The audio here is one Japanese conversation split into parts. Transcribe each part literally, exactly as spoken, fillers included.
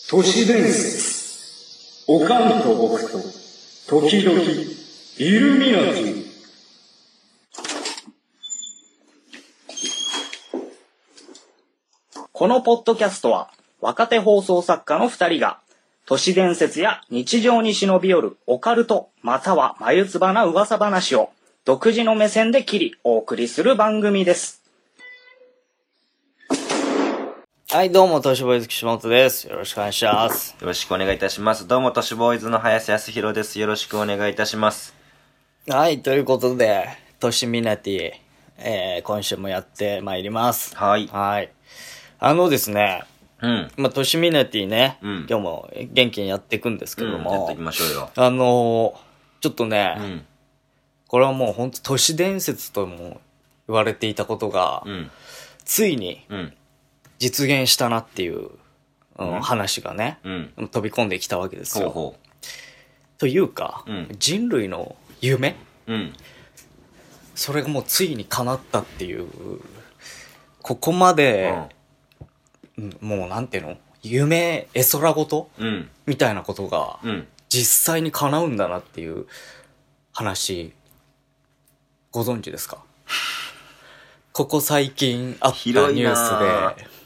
都市伝説。おかんと僕と時々イルミナティ。 このポッドキャストは若手放送作家のふたりが都市伝説や日常に忍び寄るオカルトまたは眉唾な噂話を独自の目線で切りお送りする番組です。はい、どうも都市ボーイズ岸本です。よろしくお願いします。 よろしくお願いいたします。どうも都市ボーイズの林康弘です。よろしくお願いいたします。 はい、ということで都市ミナティ、えー、今週もやってまいります。 はい。 はい。あのですね、 うん。 まあ、都市ミナティね、 うん、 今日も元気にやっていくんですけども、 うん、やっていきましょうよ。 あのー、ちょっとね、 うん、 これはもう本当都市伝説とも言われていたことが、 うん、 ついに実現したなっていう、うんうん、 話がね、うん、飛び込んできたわけですよ。 ほうほう。 というか、 うん、 人類の夢、 うん、 それがもうついに叶ったっていう、ここまで、うん、もうなんていうの、夢絵空事、うん、みたいなことが、うん、実際に叶うんだなっていう話、ご存知ですか？ここ最近あったニュースで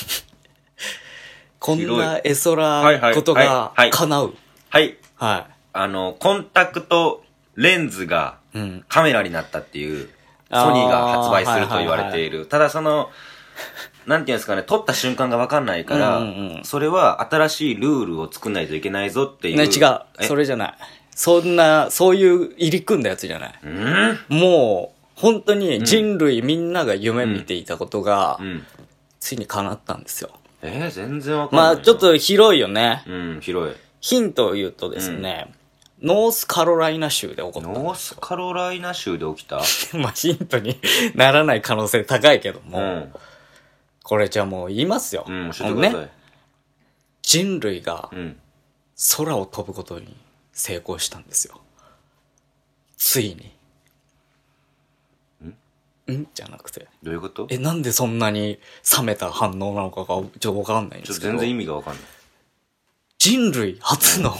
こんな絵空事が叶う。 はい。はい。あの、コンタクトレンズがカメラになったっていう、うん、ソニーが発売すると言われている。ただその、なんていうんですかね、撮った瞬間が分かんないから、うんうんうん、それは新しいルールを作んないといけないぞっていう。 ね、違う。それじゃない。そんな、そういう入り組んだやつじゃない。 うん、 もう、本当に人類みんなが夢見ていたことが、うんうん、ついに叶ったんですよ。 えー、全然分かんない。 まあちょっと広いよね。 うん、広い。 ヒントを言うとですね、うん、ノースカロライナ州で起こったんですよ。 ノースカロライナ州で起きたまあヒントにならない可能性高いけども、うん、これじゃあもう言いますよ。 うん、教えてください。ね、 人類が空を飛ぶことに成功したんですよ。ついに。んじゃなくて。 どういうこと？ え、なんでそんなに冷めた反応なのかがちょっとわかんないんですけど。 ちょっと全然意味がわかんない。 人類初の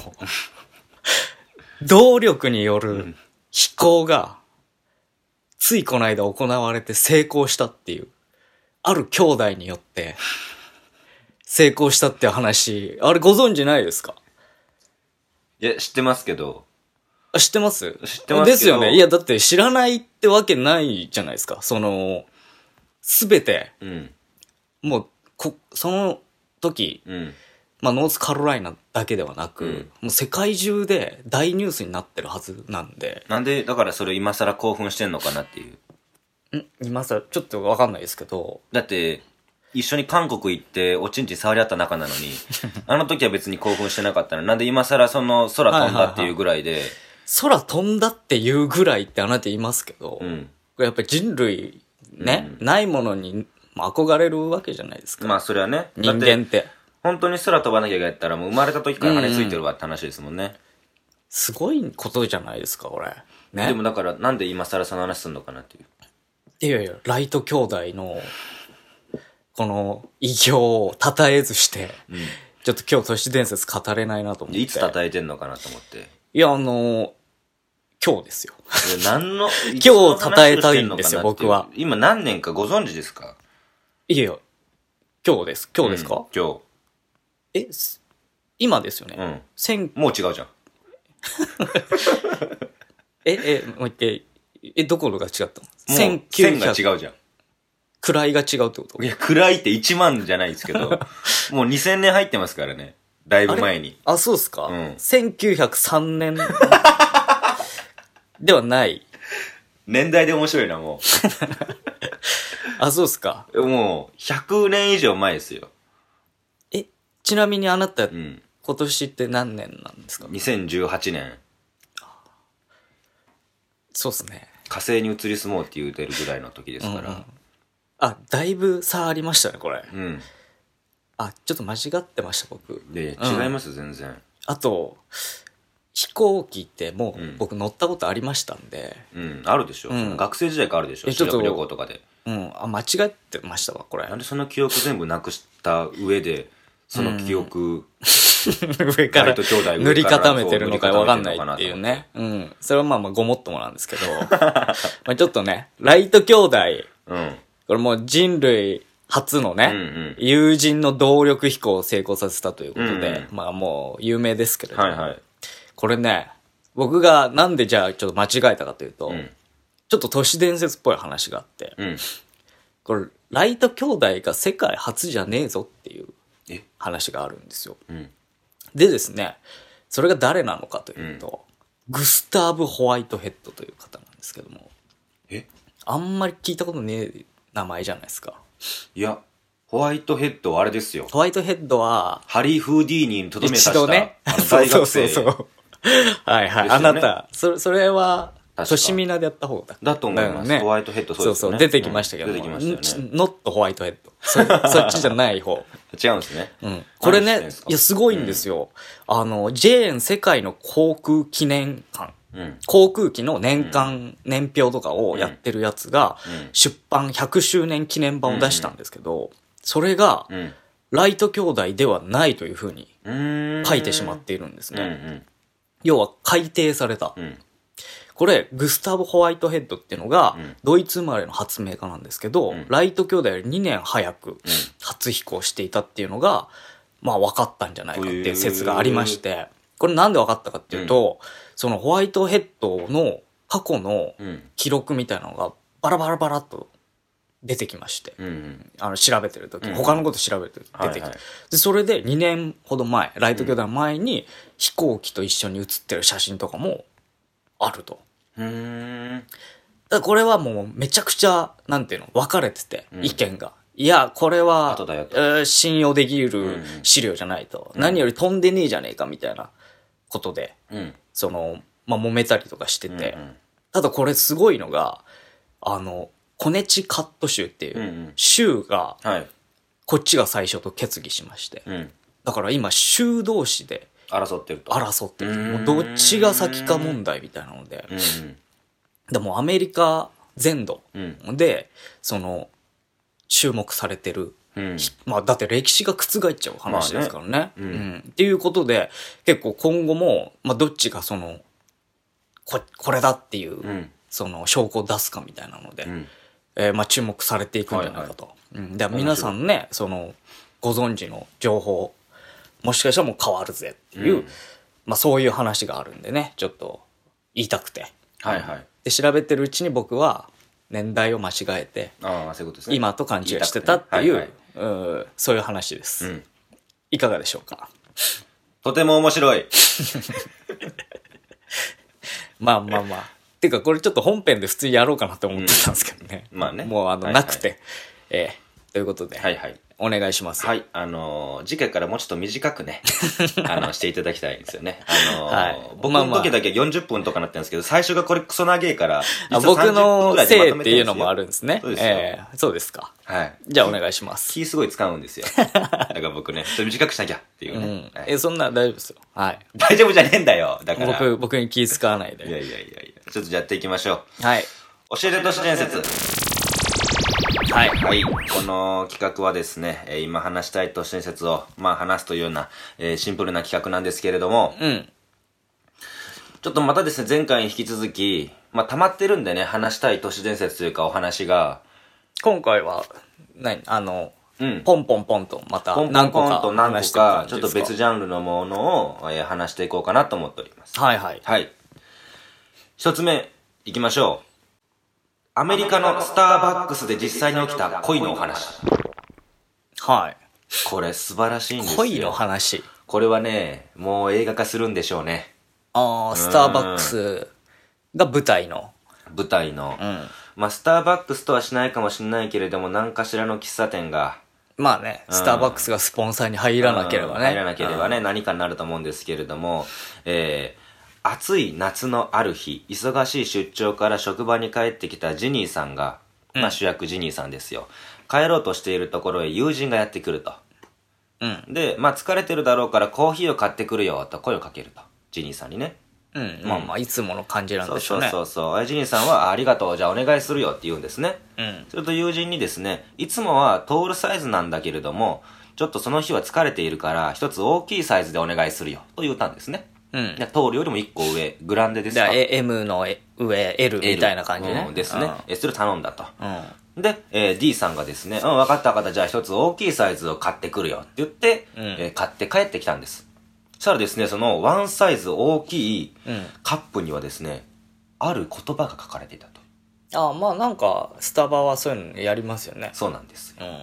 動力による飛行がついこの間行われて成功したっていう、ある兄弟によって成功したっていう話、あれご存知ないですか？ いや、知ってますけど。 あ、知ってます？ 知ってますけど。 ですよね。いや、だって知らないってわけないじゃないですか。その、すべて、うん、もう、こ、その時、うん、まあ、ノースカロライナだけではなく、うん、もう世界中で大ニュースになってるはずなんで。 なんで、だからそれ今更興奮してんのかなっていう。 ん今更、ちょっとわかんないですけど。 だって、一緒に韓国行っておちんちん触り合った仲なのに、あの時は別に興奮してなかったの。なんで今更その空飛んだっていうぐらいで、はいはいはい、 空飛んだっていうぐらいってあなた言いますけど、うん、やっぱり人類ね、うん、ないものに憧れるわけじゃないですか。 まあそれはね。 人間って。 本当に空飛ばなきゃいけないったらもう生まれた時から羽ついてるわって話ですもんね。うんうん、 すごいことじゃないですか、これ。ね。 でもだからなんで今更その話すんのかなっていう。 いやいや、ライト兄弟のこの偉業を称えずして、うん、ちょっと今日都市伝説語れないなと思って。 いつ称えてんのかなと思って。 いや、あのー、今日ですよ。 何の、 今日称えたいんですよ、僕は。 今何年かご存知ですか？ いやいや、今日です。今日ですか？うん、 今日。 え、今ですよね。 うん。千もう違うじゃん。 え、え、もう一回、え、どころが違ったの？ 千きゅうひゃく。線が違うじゃん。 位が違うってこと？ いや、位っていちまんじゃないですけど、もうにせんねん入ってますからね。だいぶ前に。 あ, あ、そうっすか？うん。せんきゅうひゃくさんねんではない。 年代で面白いな、もう。 あ、そうっすか？ もう、ひゃくねん以上前ですよ。 え、ちなみにあなた、うん、今年って何年なんですか？ にせんじゅうはちねん。 そうっすね。 火星に移り住もうって言うてるぐらいの時ですから。うんうん、 あ、だいぶ差ありましたね、これ。 うん。 あ、ちょっと間違ってました、僕。 で、うん、違います、全然。 あと、飛行機ってもう僕乗ったことありましたんで。 うん、あるでしょ。うん、学生時代からあるでしょ。修学旅行とかで。 うん、あ、間違ってましたわ、これ。 なんでその記憶全部なくした上で、 その記憶、 上から塗り固めてるのかわかんないっていうね。うん。それはまあまあごもっともなんですけど、まあちょっとね、ライト兄弟、うん、これもう人類初のね、うんうん、有人の動力飛行を成功させたということで、うんうん、まあもう有名ですけれども、はいはい、これね、僕がなんでじゃあちょっと間違えたかというと、うん、ちょっと都市伝説っぽい話があって、うん、これライト兄弟が世界初じゃねえぞっていう話があるんですよ。うん、でですね、それが誰なのかというと、うん、グスターブ・ホワイトヘッドという方なんですけども、えあんまり聞いたことねえ名前じゃないですか。 いや、ホワイトヘッドはあれですよ。 ホワイトヘッドは、 ハリー・フーディーニにとどめさせた、一度ね、 あの大学生。そうそうそう。はいはい。ね、あなた、そ、それは、トシミナでやった方だ。 だと思います。ね、ホワイトヘッドそうですね。そうそう、 出てきましたけど、うん、出てきましたよね。ノットホワイトヘッド。そ, そっちじゃない方。 違うんですね。 うん。これね、いや、すごいんですよ。うん、あの、ジェーン世界の航空記念館。うん、航空機の年間、うん、年表とかをやってるやつが、うん、出版ひゃくしゅうねん記念版を出したんですけど、うん、それが、うん、ライト兄弟ではないというふうに書いてしまっているんですね。うんうん、要は改訂された。うん、これ、グスタブ・ホワイトヘッドっていうのが、うん、ドイツ生まれの発明家なんですけど、うん、ライト兄弟よりにねん早く初飛行していたっていうのが、まあ分かったんじゃないかっていう説がありまして、これなんで分かったかっていうと、うん、そのホワイトヘッドの過去の記録みたいなのがバラバラバラっと出てきまして、うん、あの調べてる時、うん、他のこと調べてる時出てきて、はいはい、でそれでにねんほど前、ライト兄弟の前に飛行機と一緒に写ってる写真とかもあると。うーん、だからこれはもうめちゃくちゃ、なんていうの、分かれてて、うん、意見が。いや、これは、えー、信用できる資料じゃないと、うん、何より飛んでねえじゃねえかみたいなことで、うん、その、まあ、揉めたりとかしてて、うんうん、ただこれすごいのが、あの、コネチカット州っていう州が、うんうん、こっちが最初と決議しまして、うん、だから今州同士で争ってると。 争ってると。もうどっちが先か問題みたいなので、うんうん、でもアメリカ全土で、うん、その、注目されてる。うん、まあだって歴史が覆っちゃう話ですからね。まあね、うんうん。っていうことで、結構今後も、まあどっちがその、こ、これだっていう、うん、その証拠を出すかみたいなので、うん、えー、まあ注目されていくんじゃないかと。はいはい、うん、で皆さんね、その、ご存知の情報、もしかしたらもう変わるぜっていう、うん、まあそういう話があるんでね、ちょっと言いたくて。はいはい。で、調べてるうちに僕は年代を間違えて、 ああ、そういうことですね。 今と勘違いしてたっていう、ね、はいはい、うん、そういう話です、うん。いかがでしょうか。 とても面白い。 まあまあまあ。てかこれちょっと本編で普通にやろうかなと思ってたんですけどね。うん、まあね。もうあの、はいはい、なくて。えー、ということで。はいはい。お願いします。 はい。あのー、次回からもうちょっと短くね、あの、していただきたいんですよね。あのー、はい、僕の時だけよんじゅっぷんとかなってるんですけど、最初がこれクソ長いから、 僕のせいっていうのもあるんですね。そうですよ。えー、そうですか。はい。じゃあお願いします。 気すごい使うんですよ。だから僕ね、ちょっと短くしなきゃっていうね。 うん、はい、え、そんな大丈夫ですよ。はい。 大丈夫じゃねえんだよ。だから。 僕、僕に気使わないで。 いやいやいやいや。ちょっとじゃあやっていきましょう。はい。 教えて都市伝説。はい。はい。この企画はですね、えー、今話したい都市伝説を、まあ話すというような、えー、シンプルな企画なんですけれども、うん。ちょっとまたですね、前回に引き続き、まあ溜まってるんでね、話したい都市伝説というかお話が、 今回は、何あの、うん、ポンポンポンとまた何個かポンポンポンと何個か、ちょっと別ジャンルのものを、えー、話していこうかなと思っております。 はいはい。 はい。一つ目、いきましょう。アメリカのスターバックスで実際に起きた恋のお話。 はい。 これ素晴らしいんですよ。 恋の話。 これはね、もう映画化するんでしょうね。 ああ、スターバックスが舞台の。 舞台の。うん。まあ、スターバックスとはしないかもしれないけれども、何かしらの喫茶店が。 まあね、うん、スターバックスがスポンサーに入らなければね。 入らなければね、何かになると思うんですけれども、えー、暑い夏のある日、忙しい出張から職場に帰ってきたジニーさんが、うん、まあ主役ジニーさんですよ。帰ろうとしているところへ友人がやってくると。うん。で、まあ疲れてるだろうからコーヒーを買ってくるよと声をかけると。ジニーさんにね。 うん。うん、まあまあ、いつもの感じなんでしょうね。 そうそうそうそう。ジニーさんは、あ、ありがとう、じゃあお願いするよって言うんですね。うん。すると友人にですね、いつもはトールサイズなんだけれども、 ちょっとその日は疲れているから、一つ大きいサイズでお願いするよ。と言ったんですね。うん。トールよりも一個上、グランデですか？ M の上、L みたいな感じね。 うん、ですね。うん、それ頼んだと。うん、で、えー、D さんがですね、うん、分かった分かった、じゃあ一つ大きいサイズを買ってくるよって言って、うん、えー、買って帰ってきたんです。そしたらですね、そのワンサイズ大きいカップにはですね、ある言葉が書かれていたと。 ああ、まあなんか、スタバはそういうのやりますよね。 そうなんですよ。うん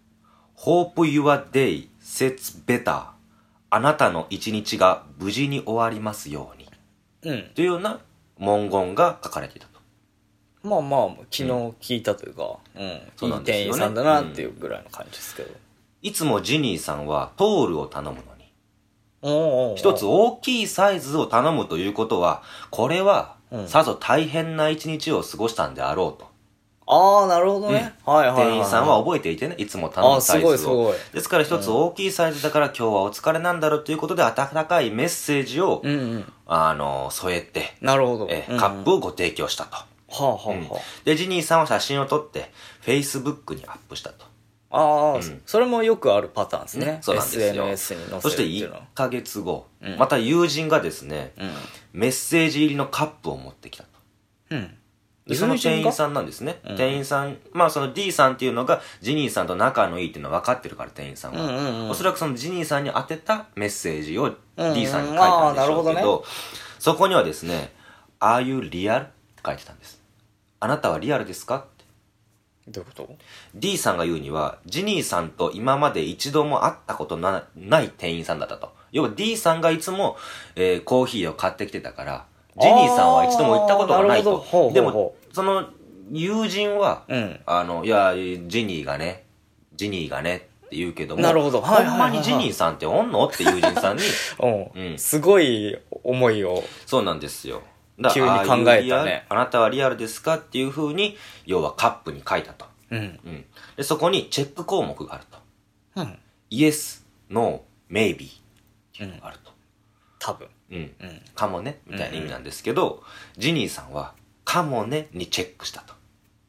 、Hope your day sets better. あなたの一日が無事に終わりますように。うん。というような文言が書かれていたと。 まあまあ、昨日聞いたというか、うん。うん、そうなんですよね。いい店員さんだなっていうぐらいの感じですけど。うん、 いつもジニーさんはトールを頼むのに、お一つ大きいサイズを頼むということは、これは、さぞ大変な一日を過ごしたんであろうと。 ああ、なるほどね。うん、はいはいはい、はい。店員さんは覚えていてね、いつも頼むサイズを。あ、すごいすごい。ですから一つ大きいサイズだから、うん、今日はお疲れなんだろうということで、温かいメッセージを、うんうん、あの、添えて、 なるほど。 え、うんうん、カップをご提供したと。はあはあはあ、うん。 で、ジニーさんは写真を撮って、Facebook にアップしたと。 ああ、うん、それもよくあるパターンですね。ね、 そうなんですよ。エスエヌエス に載せるっていうのは。そしていっかげつご、うん、また友人がですね、うん、メッセージ入りのカップを持ってきたと。うん。で、その店員さんなんですね。うん、店員さん、まあその D さんっていうのがジニーさんと仲のいいっていうのは分かってるから、店員さんは。うんうんうん、おそらくそのジニーさんに宛てたメッセージを D さんに書いたんでしょうけど、うんうん、どね、そこにはですね、Are you real? って書いてたんです。あなたはリアルですか？ どういうこと？ D さんが言うには、ジニーさんと今まで一度も会ったことなない店員さんだったと。要は D さんがいつも、えー、コーヒーを買ってきてたから、ジニーさんは一度も行ったことがないと。ほうほうほう。でも、その友人は、うん、あの、いや、ジニーがね、ジニーがねって言うけども、 なるほど。 ほんまにジニーさんっておんのって友人さんに、 うん、すごい思いを。 そうなんですよ。 急に考えたね。 あなたはリアルですかっていう風に、要はカップに書いたと。うん。うん。で、そこにチェック項目があると。うん。Yes, No, Maybe っていうのがあると。 多分。 うん。うん。かもね、みたいな意味なんですけど、うんうん、ジニーさんは、かもねにチェックしたと。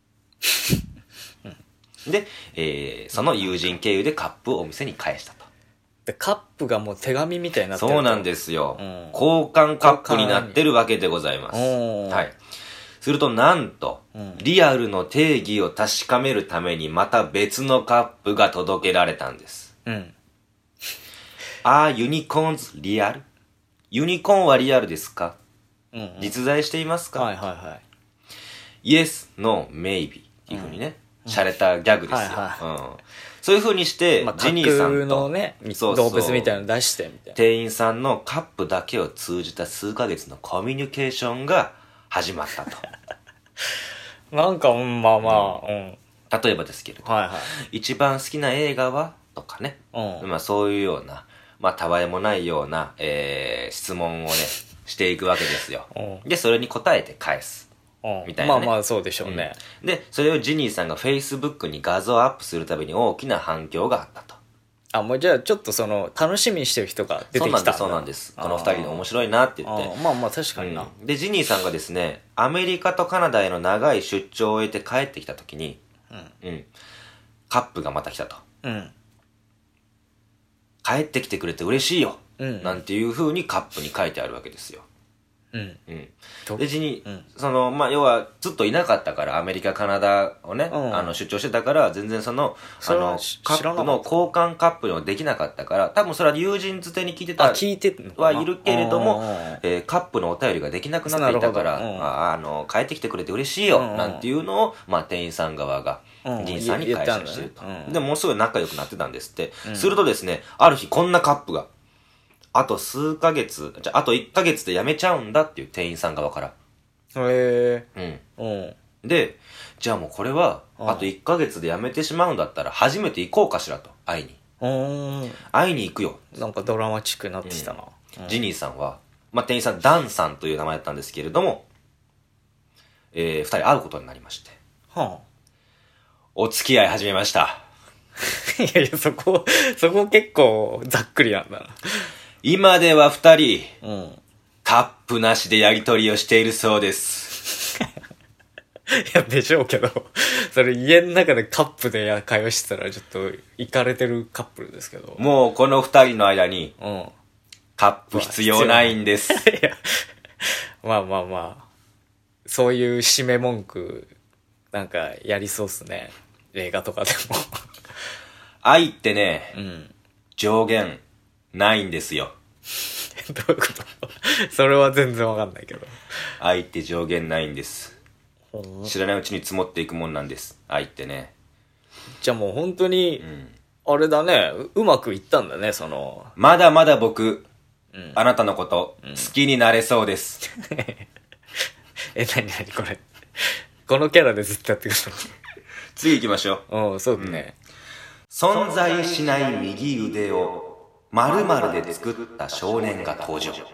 うん、で、えー、その友人経由でカップをお店に返したと。 で、カップがもう手紙みたいになってる。 そうなんですよ。うん、交換カップになってるわけでございます。はい。するとなんと、うん、リアルの定義を確かめるためにまた別のカップが届けられたんです。うん。Are unicorns real? ユニコーンはリアルですか？うんうん、実在していますか？ はいはいはい。 Yes, No, Maybe っていう風にね、うん、洒落たギャグですよ。はいはいうん、そういう風にして、 まあ、ジニーさんとのね、そうそう動物みたいなの出してみたいな。 店員さんのカップだけを通じた数ヶ月のコミュニケーションが始まったと。 なんか、うん、まあまあ、うん。 例えばですけれど、はいはい、一番好きな映画はとかね、うん、まあそういうような、まあたわいもないような、えー、質問をね、していくわけですよ。うん、で、それに答えて返す。みたいな、 ね、まあまあそうでしょうね、 うん。で、それをジニーさんが Facebook に画像アップするたびに大きな反響があったと。 あ、もうじゃあちょっとその、楽しみにしてる人が出てきた。そうなんです、 そうなんです。この二人の面白いなって言って。 まあまあ確かにな、 うん。で、ジニーさんがですね、アメリカとカナダへの長い出張を終えて帰ってきたときに、うん、うん。カップがまた来たと。うん。帰ってきてくれて嬉しいよ。うん。なんていう風にカップに書いてあるわけですよ。うん。うん。で、ジニー、うん、その、まあ、要は、ずっといなかったから、アメリカ、カナダをね、うん、あの、出張してたから、全然その、あの、カップの交換カップにもできなかったから、多分それは友人づてに聞いてた、 聞いてはいるけれども、えー、カップのお便りができなくなっていたから、うん、あ, あの、帰ってきてくれて嬉しいよ、うん、なんていうのを、まあ、店員さん側が、うん、ジニーさんに返信してると。ねうん、でも、もうすぐ仲良くなってたんですって。うん、するとですね、ある日、こんなカップが、あと数ヶ月、じゃあ、あといっかげつで辞めちゃうんだっていう店員さん側から。へえ。うん。うん。で、じゃあもうこれは、あといっかげつで辞めてしまうんだったら、初めて行こうかしらと、会いに。うん。会いに行くよ。 なんかドラマチックになってきたな。 うん、ジニーさんは、まあ、店員さん、ダンさんという名前だったんですけれども、えー、二人会うことになりまして。はあ。お付き合い始めました。 いやいや、そこ、そこ結構ざっくりなんだな。 今では二人、うん、カップなしでやりとりをしているそうです。 や、でしょうけど、それ家の中でカップでや会話してたらちょっと、イかれてるカップルですけど。 もうこの二人の間に、 うん。 カップ必要ないんです。 いや、まあまあまあ、そういう締め文句、なんかやりそうっすね。映画とかでも。 愛ってね、 うん。 上限ないんですよ。 どういうことそれは全然わかんないけど。 愛って上限ないんです。知らないうちに積もっていくもんなんです。愛ってね。 じゃあもう本当に、うん、あれだね、う、うまくいったんだね、その。 まだまだ僕、うん、あなたのこと、うん、好きになれそうです。 え、なになにこれ。このキャラでずっとやってくるの次行きましょう。うん、そうだね、 うん。存在しない右腕を〇〇で作った少年が登場。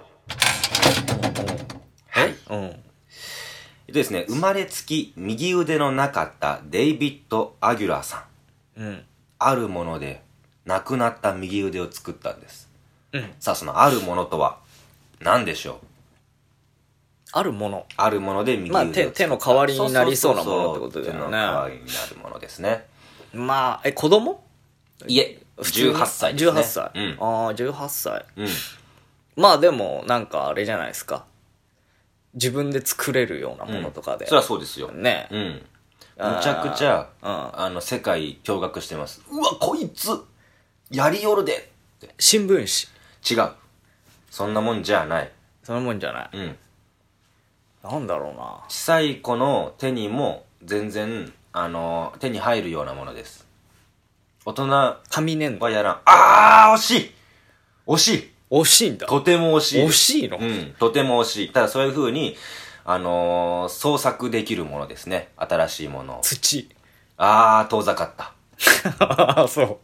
はい。うん。えっとですね、生まれつき右腕のなかったデイビッド・アギュラーさん。うん。あるもので亡くなった右腕を作ったんです。うん。さあ、そのあるものとは何でしょう？ あるもの。 あるもので右腕を作った。 まあ、手、手の代わりになりそうなものってことだよね。手の代わりになるものですね。 まあ、え、子供？ いえ、じゅうはっさいですね。 じゅうはっさい。 うん。 ああ、じゅうはっさい。うん。まあでも、なんかあれじゃないですか。自分で作れるようなものとかで。 うん、そりゃそうですよ。 ね。 うん。むちゃくちゃ、うん、あの、世界驚愕してます。うわ、こいつやりよるでって。 新聞紙。 違う。そんなもんじゃない。 そんなもんじゃない。 うん。 なんだろうな。 小さい子の手にも全然、あの、手に入るようなものです。大人紙粘土はやらん。あー、惜しい惜しい惜しいんだ。 とても惜しい。 惜しいの？ うん、とても惜しい。ただそういう風に、あのー、創作できるものですね。新しいものを。 土。 あー、遠ざかった。 ああ、そう。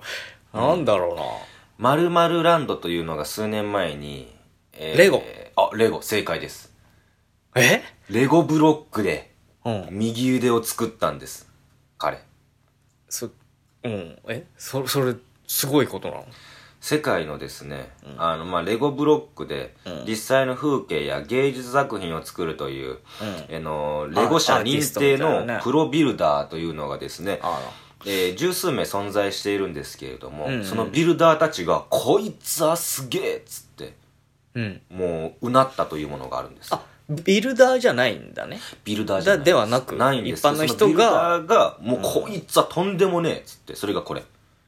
なんだろうな。 〇〇ランドというのが数年前に、 えー、レゴ。 あ、レゴ、正解です。 えレゴブロックで、右腕を作ったんです。彼。 そ、うん。えそ、それ、すごいことなの？ 世界のですね、うん、あの、まあ、レゴブロックで、実際の風景や芸術作品を作るという、うん、あの、レゴ社認定のプロビルダーというのがですね、えー、十数名存在しているんですけれども、うんうん、そのビルダーたちが、こいつはすげえっつって、うん、もう、うなったというものがあるんです。 あ、ビルダーじゃないんだね。 ビルダーじゃない。 ではなく、 ないんです。 一般の人が、 ビルダーが、もうこいつはとんでもねえっつって、それがこれ。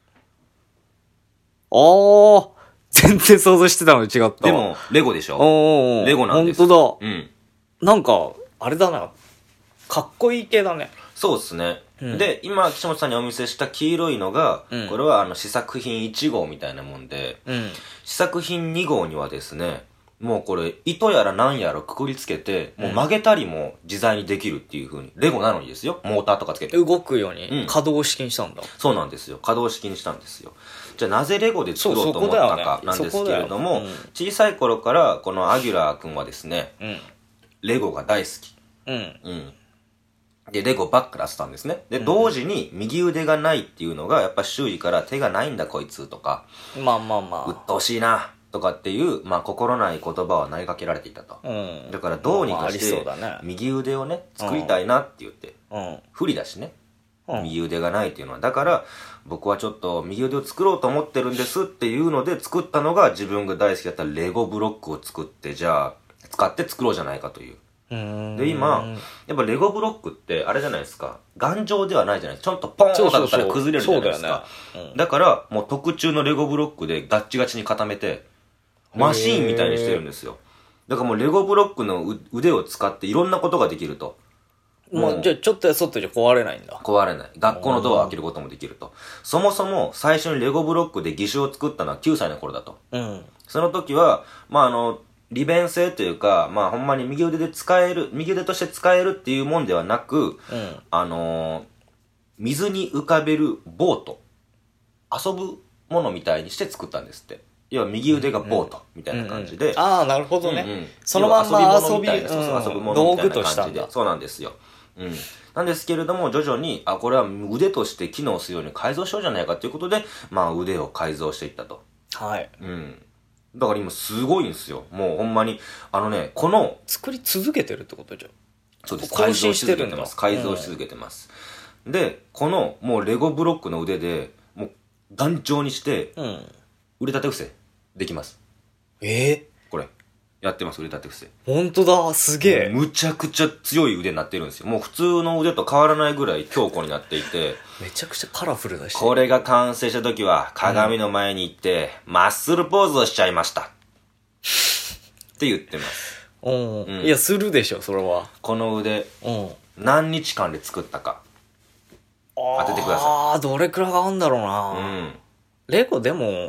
あー、全然想像してたのに違った。 でも、レゴでしょ？ おー、 レゴなんです。 ほんとだ。うん。 なんか、あれだな。かっこいい系だね。 そうですね。うん、で、今、岸本さんにお見せした黄色いのが、うん、これはあの試作品いち号みたいなもんで、うん、試作品に号にはですね、もうこれ、糸やら何やらくくりつけて、もう曲げたりも自在にできるっていう風に、レゴなのにですよ。モーターとかつけて。 動くように、可動式にしたんだ、うん。 そうなんですよ。可動式にしたんですよ。じゃあなぜレゴで作ろうと思ったかなんですけれども、ねうん、小さい頃からこのアギュラー君はですね、うん、レゴが大好き。うん。うん。で、レゴばっか出したんですね。で、同時に右腕がないっていうのが、やっぱ周囲から手がないんだこいつとか、 まあまあまあ。 鬱陶しいな。とかっていう、まあ、心ない言葉は投げかけられていたと。うん、だからどうにかして、右腕をね、作りたいなって言って、うん、不利だしね、うん、右腕がないっていうのは。だから、僕はちょっと右腕を作ろうと思ってるんですっていうので作ったのが自分が大好きだったレゴブロックを作って、じゃあ、使って作ろうじゃないかという。で、今、やっぱレゴブロックってあれじゃないですか。頑丈ではないじゃないですか。ちょっとポーンと当たったら崩れるじゃないですか。そうだよね。うん、だから、もう特注のレゴブロックでガッチガチに固めて、マシーンみたいにしてるんですよ。だからもうレゴブロックの腕を使っていろんなことができると。 もうじゃあちょっとやそっとじゃ壊れないんだ。 壊れない。学校のドアを開けることもできると。そもそも最初にレゴブロックで義手を作ったのはきゅうさいの頃だと。うん。その時は、まああの、利便性というか、まあほんまに右腕で使える、右腕として使えるっていうもんではなく、うん、あのー、水に浮かべるボート。遊ぶものみたいにして作ったんですって。要は右腕がボートみたいな感じで。 うんうん、ああ、なるほどね。うんうん、そのまんま遊び、 そうそう遊ぶものみたいな感じで。そうなんですよ。うん。なんですけれども、徐々に、あ、これは腕として機能するように改造しようじゃないかということで、まあ腕を改造していったと。 はい。 うん。だから今すごいんですよ。もうほんまに、あのね、この。 作り続けてるってことじゃん。 そうです。 更新してるんだ。 改造し続けてます。うん、で、この、もうレゴブロックの腕で、もう頑丈にして、うん、腕立て伏せ、できます。 ええー、これ。やってます、腕立て伏せ。 ほんとだ、すげえ。 むちゃくちゃ強い腕になってるんですよ。もう普通の腕と変わらないぐらい強固になっていて。 めちゃくちゃカラフルだし。 これが完成した時は、鏡の前に行って、うん、マッスルポーズをしちゃいました。って言ってます。 うん、いや、するでしょ、それは。 この腕、うん、何日間で作ったか。当ててください。 ああ、どれくらいかあるんだろうな。うん。レゴでも、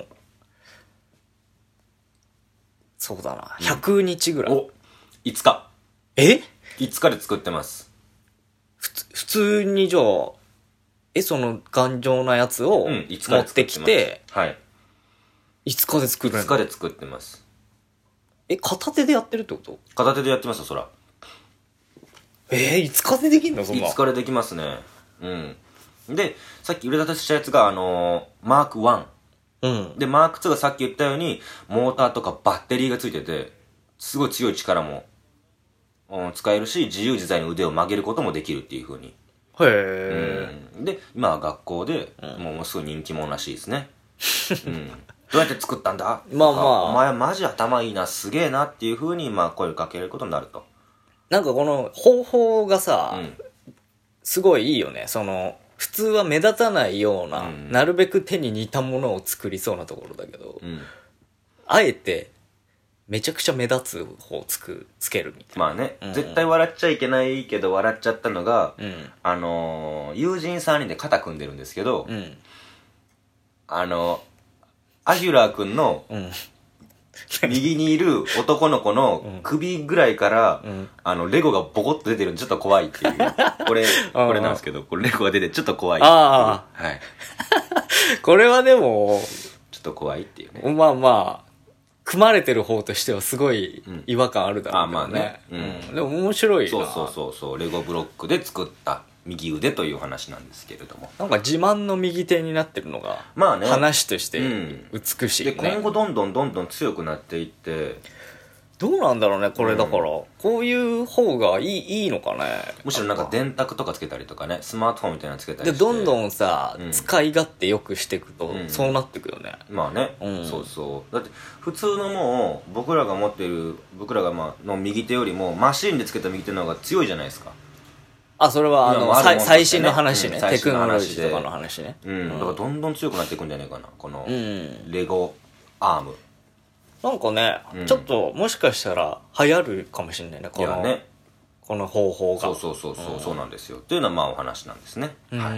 そうだな、ひゃくにちぐらい。うん、 お、いつか。 え ? いつかで作ってます。 ふつ、普通にじゃあ、え、その頑丈なやつを持ってきて、 うん、はい。 いつかで作るの？ いつかで作ってます。 え、片手でやってるってこと？ 片手でやってますよ、そら。 えー、いつかでできんの？そんな。 いつかでできますね。うん。で、さっき腕立てしたやつが、あのー、マークワン。うん。で、マークツーがさっき言ったように、モーターとかバッテリーがついてて、すごい強い力も、うん、使えるし、自由自在に腕を曲げることもできるっていう風に。へえ、 うん。で、今は学校で、もうもうすごい人気者らしいですね。うん。どうやって作ったんだまあまあ。 お前マジ頭いいな、すげえなっていう風に、まあ声をかけることになると。 なんかこの方法がさ、うん、すごいいいよね。その、普通は目立たないような、うん、なるべく手に似たものを作りそうなところだけど、うん、あえて、めちゃくちゃ目立つ方をつく、つけるみたいな。 まあね、うん、絶対笑っちゃいけないけど笑っちゃったのが、うん、あのー、友人さんにんで肩組んでるんですけど、うん、あのー、アギュラー君の、右にいる男の子の首ぐらいから、うん、あの、レゴがボコッと出てるんでちょっと怖いっていう。これ、これなんですけど、これレゴが出てちょっと怖いっていう。ああ。はい。 これはでも、 ちょっと怖いっていうね。 まあまあ、組まれてる方としてはすごい違和感あるだろうけどね。うん、あまあね。うん。でも面白いな。 そうそうそうそう、レゴブロックで作った右腕という話なんですけれども、 なんか自慢の右手になってるのが、まあね、話として美しいね、 うん、で今後どんどんどんどん強くなっていって、 どうなんだろうねこれ、だから、うん、こういう方がいいいいのかね。 むしろなんか電卓とかつけたりとかね、スマートフォンみたいなのつけたりして、 でどんどんさ、うん、使い勝手よくしていくと、うん、そうなってくよね。 まあね、うん、そうそう。だって普通のもう僕らが持っている僕らがまあの右手よりもマシンでつけた右手の方が強いじゃないですか。 あ、それはあの、あね、最新の話ね、うん、テクノロジーとかの話ね。 うん、だからどんどん強くなっていくんじゃないかな、このレゴアーム。 なんかね、うん、ちょっともしかしたら流行るかもしれないね、この、ね、この方法が。 そうそうそうそう、うん、そうなんですよ。というのはまあお話なんですね。はい。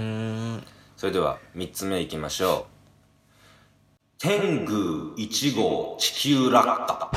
それではみっつめいきましょう。天宮いち号地球落下。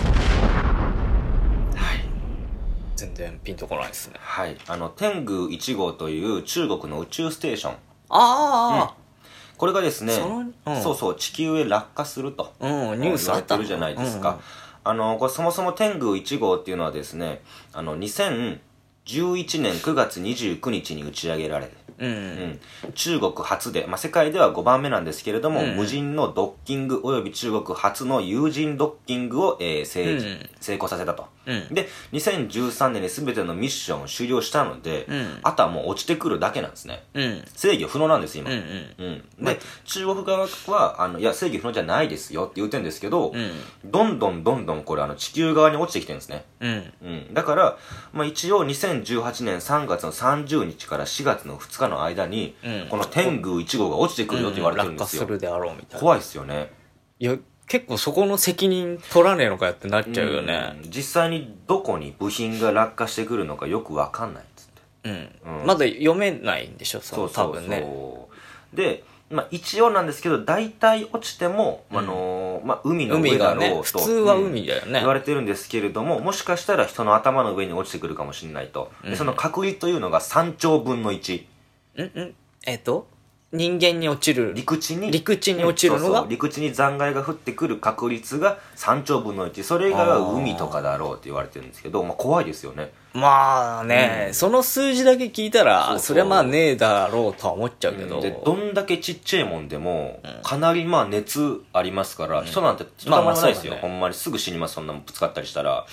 全然ピンとこないですね。 はい。あの、天宮いち号という中国の宇宙ステーション。ああ、うん、 これがですね、そ、うん、そうそう、地球へ落下すると。 うん、ニュースあったるじゃないですか。うん、あの、これそもそも天宮いち号っていうのはですね、あの、にせんじゅういちねんくがつにじゅうくにちに打ち上げられる。うんうん、中国初で、まあ、世界ではごばんめなんですけれども、うん、無人のドッキングおよび中国初の有人ドッキングを、えー成うん、成功させたと、うん、でにせんじゅうさんねんに全てのミッションを終了したので、うん、あとはもう落ちてくるだけなんですね、うん、制御不能なんです今、うんうんうん、で中国側はあのいや制御不能じゃないですよって言ってるんですけど、うん、どんどんどんどんこれあの地球側に落ちてきてるんですね、うんうん、だから、まあ、一応にせんじゅうはちねんさんがつのさんじゅうにちからしがつのふつかの間に、うん、この天宮いち号が落ちてくるよって言われてるんですよ、 うん、落下するであろうみたいな。 怖いっすよね。 いや結構そこの責任取らねえのかよってなっちゃうよね、 うん、実際にどこに部品が落下してくるのかよく分かんないっつって、 うんうん、まだ読めないんでしょその多分ね。 で、まあ、一応なんですけど大体落ちても、うん、あのーまあ、海の上だろうと、ね、 普通は海だよね、うん、 言われてるんですけれども、もしかしたら人の頭の上に落ちてくるかもしれないと、うん、でその確率というのがさんちょうぶんのいち。 うんうんえっと人間に落ちる陸地に陸地に落ちるのが、うん、そうそう陸地に残骸が降ってくる確率がさんちょうぶんのいち。それが海とかだろうって言われてるんですけど、まあ、怖いですよね。 まあね、うん、その数字だけ聞いたら そ, そりゃまあねえだろうとは思っちゃうけど、うん、 でどんだけちっちゃいもんでも、うん、かなりまあ熱ありますから、うん、人なんて人たまらないですよ、まあまあね、ほんまにすぐ死にます。そんなもんぶつかったりしたらっ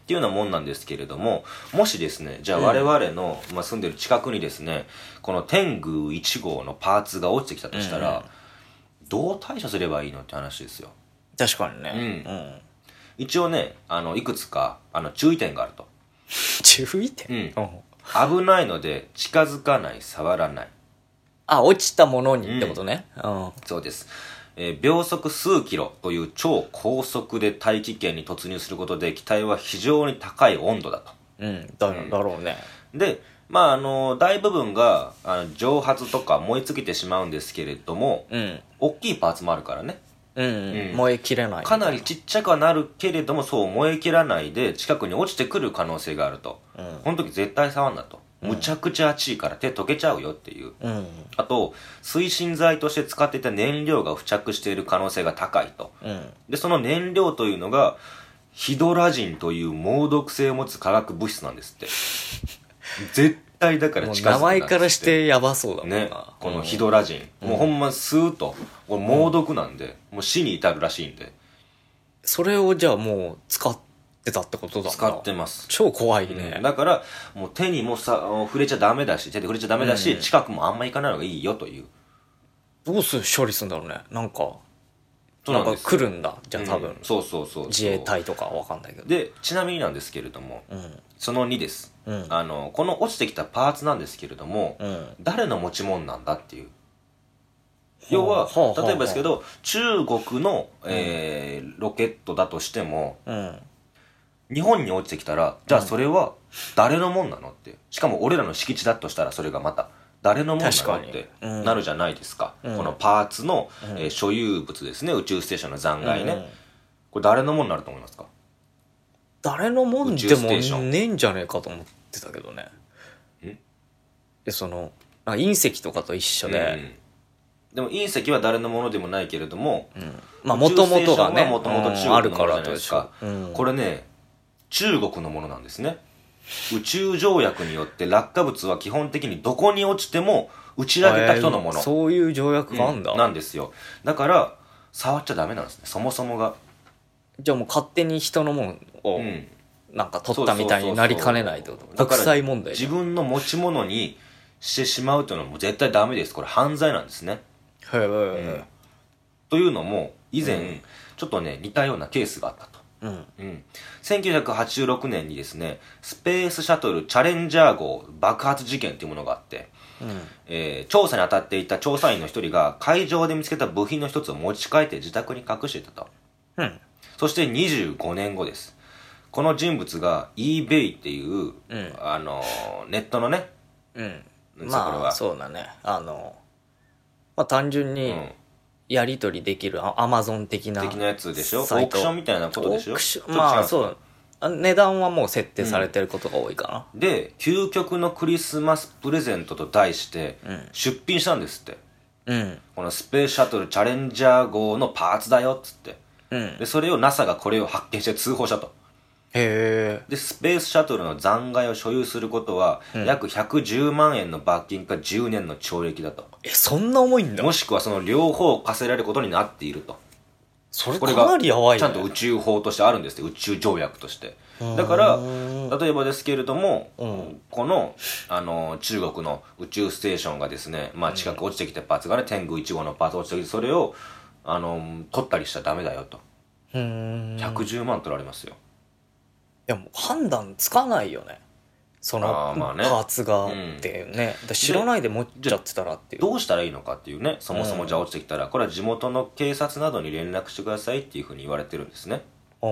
っていうようなもんなんですけれども、もしですね、じゃあ我々の、うんまあ、住んでる近くにですね、この天狗いち号のパーツが落ちてきたとしたら、うん、どう対処すればいいのって話ですよ。 確かにね。 うん。うん、一応ね、あの、いくつか、あの、注意点があると。 注意点？ うん。危ないので、近づかない、触らない。 あ、落ちたものにってことね。うん。うん、 そうです。えー、秒速数キロという超高速で大気圏に突入することで、機体は非常に高い温度だと。 うん、だ、うん、だろうね。 で、まあ、あの、大部分が、あの、蒸発とか燃え尽きてしまうんですけれども、うん。大きいパーツもあるからね。 うん、うん、燃えきれない。 かなりちっちゃくはなるけれども、そう燃えきらないで、近くに落ちてくる可能性があると。うん。この時絶対触んなと。むちゃくちゃ熱いから手溶けちゃうよっていう。うん。あと、推進剤として使っていた燃料が付着している可能性が高いと。うん。で、その燃料というのが、ヒドラジンという猛毒性を持つ化学物質なんですって。絶対だから近づくなって。 名前からしてやばそうだもんな。 ね。このヒドラジン。うん、もうほんまスーッと、これ猛毒なんで、うん、もう死に至るらしいんで。 それをじゃあもう使ってたってことだもんな。 使ってます。 超怖いね。 うん、だから、もう手にもさ、触れちゃダメだし、手で触れちゃダメだし、うん、近くもあんま行かないのがいいよという。 どうする処理するんだろうね。なんか、なんか来るんだ。じゃあ多分、うん。 そうそうそうそう。 自衛隊とかわかんないけど。 で、ちなみになんですけれども、うん、そのにです。うん、あの、この落ちてきたパーツなんですけれども、うん、誰の持ち物なんだっていう。要は、例えばですけど、中国の、えー、ロケットだとしても、うん、日本に落ちてきたら、じゃあそれは誰のもんなのって。しかも俺らの敷地だとしたらそれがまた、誰のもんなのってなるじゃないですか。うん、このパーツの、うんえー、所有物ですね、宇宙ステーションの残骸ね。うん、これ誰のもんになると思いますか？ 誰のもんでもねえんじゃねえかと思ってたけどね。んで、その、隕石とかと一緒で、うんでも隕石は誰のものでもないけれども、うん、 まあもともとがね、 もともと中国のものじゃないですか。これね、中国のものなんですね。宇宙条約によって落下物は基本的にどこに落ちても打ち上げた人のもの。 えー、そういう条約があるんだ、 うん、なんですよ。だから、触っちゃダメなんですね、そもそもが。 じゃあもう勝手に人のものを、なんか取ったみたいになりかねないってこと。国際問題。 自分の持ち物にしてしまうというのはもう絶対ダメです。これ犯罪なんですね。 へえ、うん、 というのも以前、うん、ちょっとね似たようなケースがあったと、うんうん、せんきゅうひゃくはちじゅうろくねんにですねスペースシャトルチャレンジャー号爆発事件というものがあって、うんえー、調査に当たっていた調査員の一人が海上で見つけた部品の一つを持ち帰って自宅に隠していたと、うん、そしてにじゅうごねんごです。この人物が eBay っていう、うん、あのネットのね、 うん、まあそうだね、あのまあ、単純にやり取りできるアマゾン的な的なやつでしょ。オークションみたいなことでしょ。 まあそう値段はもう設定されてることが多いかな、 うん、で究極のクリスマスプレゼントと題して出品したんですって、うん、このスペースシャトルチャレンジャー号のパーツだよっつって、うん、でそれを ナサ がこれを発見して通報したと。 へでスペースシャトルの残骸を所有することは、うん、約ひゃくじゅうまんえんの罰金かじゅうねんの懲役だと。 えそんな重いんだ。 もしくはその両方を課せられることになっていると。 それかなりやばいね。 ちゃんと宇宙法としてあるんですよ、宇宙条約として。だから例えばですけれども、うん、この、あの中国の宇宙ステーションがですね、まあ、近く落ちてきたパーツがね、天狗いち号のパーツが落ちてきて、それをあの取ったりしちゃダメだよと。ひゃくじゅうまん取られますよ。 いやもう判断つかないよね、そのパーツがっていうね、うん、知らないで持っちゃってたらっていう。 どうしたらいいのかっていうね、そもそもじゃあ落ちてきたら、これは地元の警察などに連絡してくださいっていうふうに言われてるんですね。うん、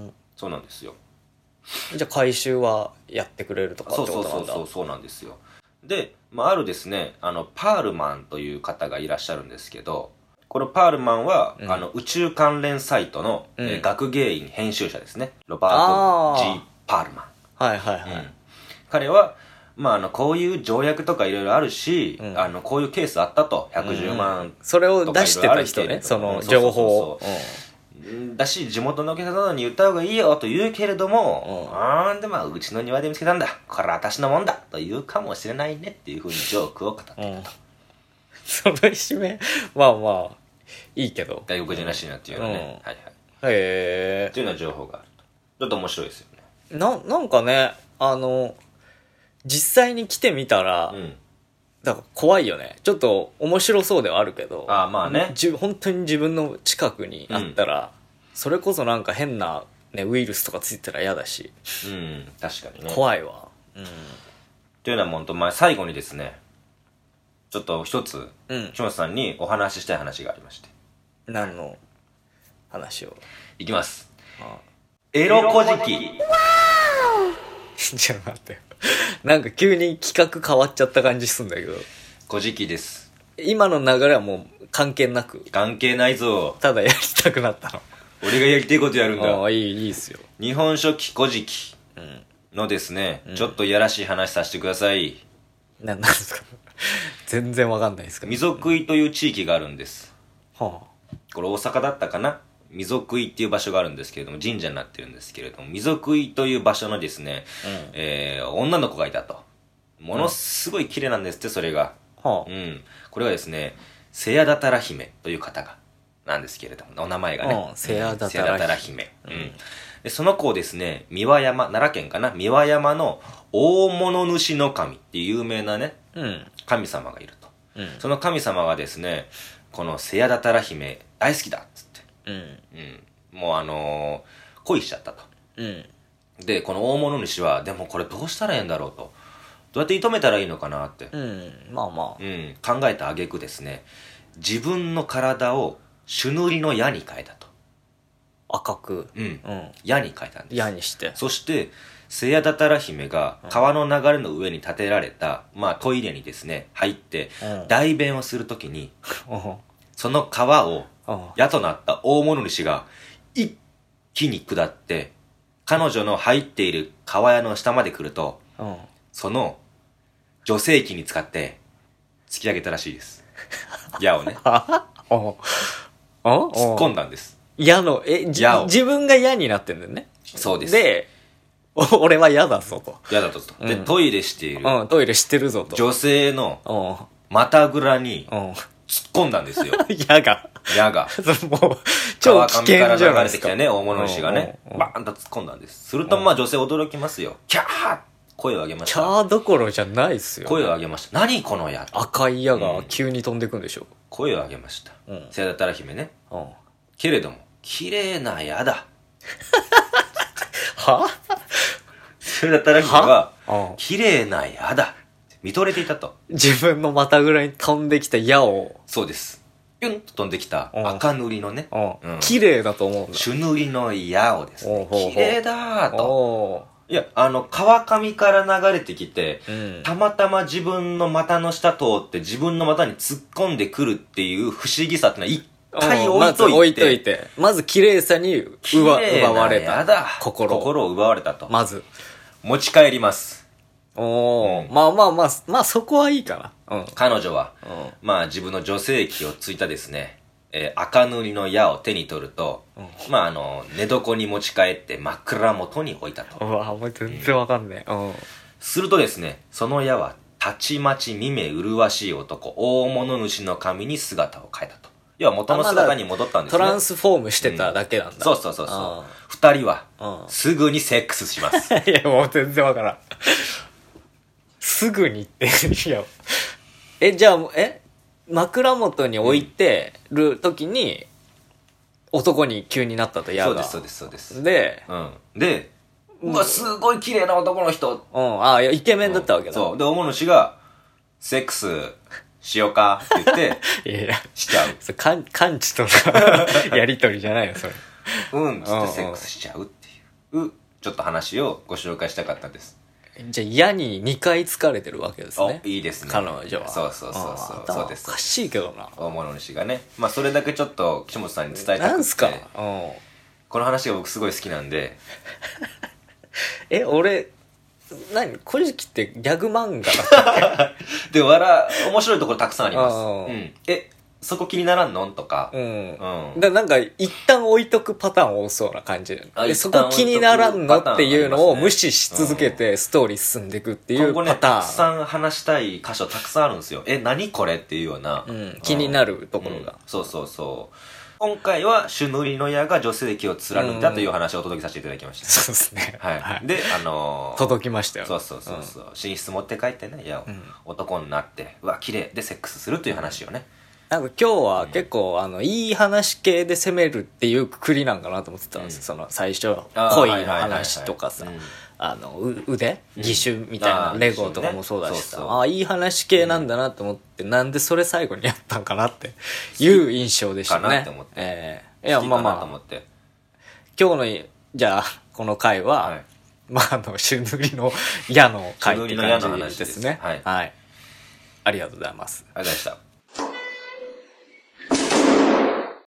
そうなんですよ。 じゃあ回収はやってくれるとかってことなんだ。 そうそうそうそうそうなんですよ。で、まあ、あるですね、あのパールマンという方がいらっしゃるんですけど、このパールマンは、うん、あの宇宙関連サイトの、うんえー、学芸員編集者ですね。ロバート・ジー・パールマン。 はいはいはい。うん、 彼は、まあ、あのこういう条約とかいろいろあるし、うん、あのこういうケースあったと。ひゃくじゅうまん、うん、 それを出してた人ね、その情報を。 だし、地元の警察などに言った方がいいよと言うけれども、うん、あーんでまあうちの庭で見つけたんだ、これは私のもんだと言うかもしれないねっていうふうにジョークを語っていると。うんその締めまあまあいいけど外国人らしいなっていうのね、うん、はいはいへえっていうような情報があると。ちょっと面白いですよね。 な、なんかね、あの、実際に来てみたら、 うん。 だから怖いよね。ちょっと面白そうではあるけど、 ああ、まあね。 じ本当に自分の近くにあったら、それこそなんか変な、ね、ウイルスとかついてたら嫌だし、 うん、確かにね。 怖いわ。うん。 というのはもう、まあ、最後にですね、ちょっと一つ、 うん木本さんにお話ししたい話がありまして。 何の話を。 いきます。 あエロ古事記。 ちょっと待ってよ。なんか急に企画変わっちゃった感じすんだけど。 古事記です。 今の流れはもう関係なく、 関係ないぞ。 ただやりたくなったの。 俺がやりたいことやるんだ。 ああ、いい、いいっすよ。 日本書紀古事記うん。 のですね、 うんちょっといやらしい話させてください。 な、なんですか全然わかんないですけど。 溝食いという地域があるんです。 はこれ大阪だったかな、溝食いっていう場所があるんですけれども、神社になってるんですけれども、溝食いという場所のですね、 うんえー、女の子がいたと。ものすごい綺麗なんですって、それが。 あ。はあ。 うん。これはですね、瀬谷だたら姫という方が、なんですけれども、お名前がね。 うん瀬谷だたら姫瀬谷だたら姫。うん。で、その子をですね、三輪山、奈良県かな、三輪山の大物主の神っていう有名なね、 うん。 神様がいると。 うん。 その神様がですね、この瀬谷だたら姫大好きだっつって。 うん。 うん。もうあのー恋しちゃったと。 うん。 で、この大物主は、でもこれどうしたらいいんだろうと。どうやって射止めたらいいのかなって。 うん。まあまあ。 うん。考えた挙句ですね、自分の体を朱塗りの矢に変えたと。 赤く。 うん。 うん。 矢に変えたんです。 矢にして。 そして、瀬谷だたら姫が川の流れの上に建てられた、まあトイレにですね、入ってうん、 代弁をするときに、 うん。 その川をうん。 矢となった大物主が一気に下って彼女の入っている川屋の下まで来ると、 うん。 その女性器に使って突き上げたらしいです。矢をね、 あおお突っ込んだんです。 矢の、え、じ矢を自分が矢になってんだよね。 そうです。 で、お俺は矢だぞと。 矢だと。で、 うんトイレしているうん、トイレしてるぞと。 女性のうん。 股ぐらにうん。 突っ込んだんですよ。 矢が。 矢が。 それもう、超川危険上から流じゃないですか。 れてきたね、大物主がねうんうん、うんバーンと突っ込んだんです。するとまあ女性驚きますよ。キャー声を上げましキた。 ャーどころじゃないっすよ。 声を上げました。何この矢。 赤い矢が急に飛んでくんでしょ。 声を上げました。 うん瀬谷だたら姫ね。 うん。 けれども、綺麗な矢だ。 は瀬谷だたら姫は、 うん。 綺麗な矢だ。見とれていたと。 自分の股ぐらいに飛んできた矢を、 そうです。ピュンと飛んできたうん赤塗りのね、 うんうん綺麗だと思うんだ。 朱塗りの矢をですね、 おうほうほう綺麗だーと。 おいや、あの、川上から流れてきて、 ーうん。 たまたま自分の股の下通って自分の股に突っ込んでくるっていう不思議さってのは一回置いといて。 まず置いといて。まず綺麗さに奪綺麗な奪われた。 やだ。 心を心を奪われたと。 まず。 持ち帰ります。 おー、 うんまあまあまあ、まあそこはいいかな。うん。 彼女は、 うんまあ自分の女性器をついたですね、えー赤塗りの矢を手に取ると、まああの、寝床に持ち帰って枕元に置いたと。 うわ、もう全然わかんねえ。うん。 するとですね、その矢は、たちまち見目麗しい男、大物主の神に姿を変えたと。要は元の姿に戻ったんですね。 トランスフォームしてただけなんだ。 そうそうそうそうあ。 二人はうん、 すぐにセックスします。 いや、もう全然わからん。すぐにって、いや。え、じゃあ、え枕元に置いてる時に、男に急になったと、矢が。 そうです、そうです、そうです。 で、 うん。で、うわ、すごい綺麗な男の人。 うん、あ、いやイケメンだったわけだ。 そう。で、大物主が、セックスしようかって言って、 いやいや、 しちゃう。 それ、感感知とのやりとりじゃないよ、それ。 うん、つうんうんってセックスしちゃうっていう、ちょっと話をご紹介したかったです。 じゃあ、矢ににかい疲れてるわけですおね。 いいですね。 彼女は。 そうそうそうそう。 あーそうです。 頭おかしいけどな。 大物主がね。まあ、それだけちょっと、岸本さんに伝えたくて。 なんすかうん。 この話が僕すごい好きなんで、 え、俺、何古事記ってギャグ漫画だったっで、笑、面白いところたくさんあります。 あーうん。え、そこ気にならんのとか。 けうん。 うんだなんか、一旦置いとくパターン多そうな感じで。 あでそこ一旦置いとく気にならんのっていうのをパターンありますね無視し続けてストーリー進んでいくっていう今後ね、 パタたくーン。 さん話したい箇所たくさんあるんですよ。え、何これっていうような。 うん気になるところがうんそうそうそう。 今回は朱塗りの矢が女性器を貫いたという話をお届けさせていただきました。 そうですね。 はい。はい、で、あのー、 届きましたよ。 そうそうそうそう、うん、寝室持って帰ってね、矢を、うん、男になって、うわ、綺麗でセックスするという話をね。 なんか今日は結構、うん、あの、いい話系で攻めるっていうくくりなんかなと思ってたんですよ。うん、その、最初、恋の話とかさ、あの、腕義手みたいな、レゴとかもそうだしさ、ああ、いい話系なんだなと思って、うん、なんでそれ最後にやったんかなっていう印象でしたね。かなって思って。ええー、いや、まあまあ、今日の、じゃあ、この回は、はい、まあ、あの、朱塗りの矢の回って感じですね。はい。はい。ありがとうございます。 ありがとうございました。